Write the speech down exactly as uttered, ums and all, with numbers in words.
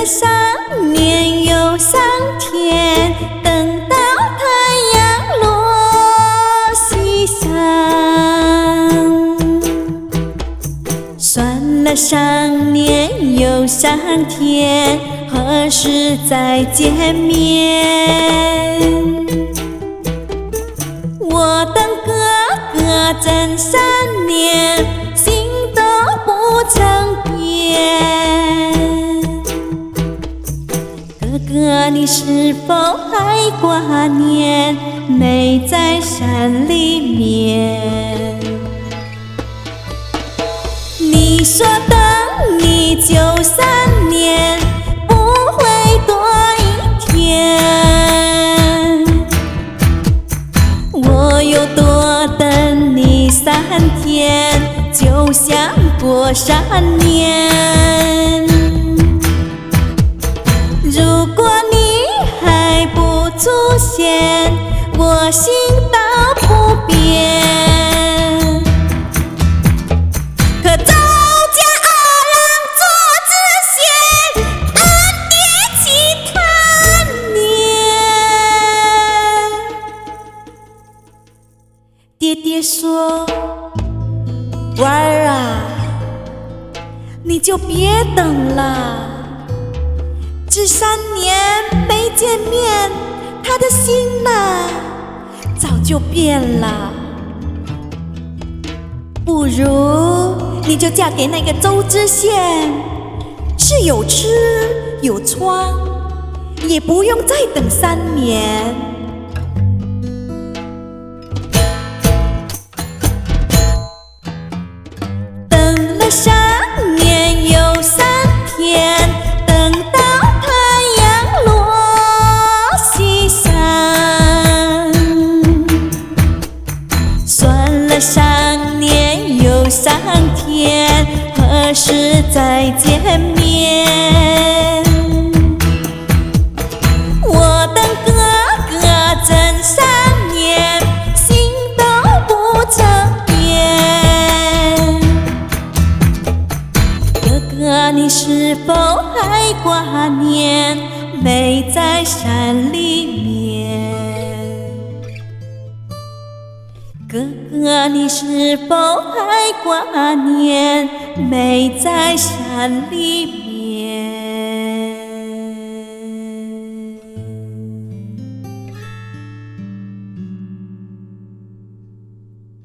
了三年又三天，等到太阳落西山。算了三年又三天，何时再见面？我等哥哥整三年，心都不曾变。哥哥，你是否还挂念妹在山里面？你说等你就三年，不会多一天。我有多等你三天，就像过三年。如果你还不出现，我心道不变。可周家二郎做知县，俺爹气贪念。爹爹说：娃儿啊，你就别等了。这三年没见面，他的心呐，早就变了。不如你就嫁给那个周知县，是有吃有穿，也不用再等三年。等了三年又三天，等到太阳落西山。算了三年又三天，何时再见面？我等哥哥整三年，心都不曾变。哥哥，你是否还挂念妹在山里面？哥哥，你是否还挂念妹在山里面？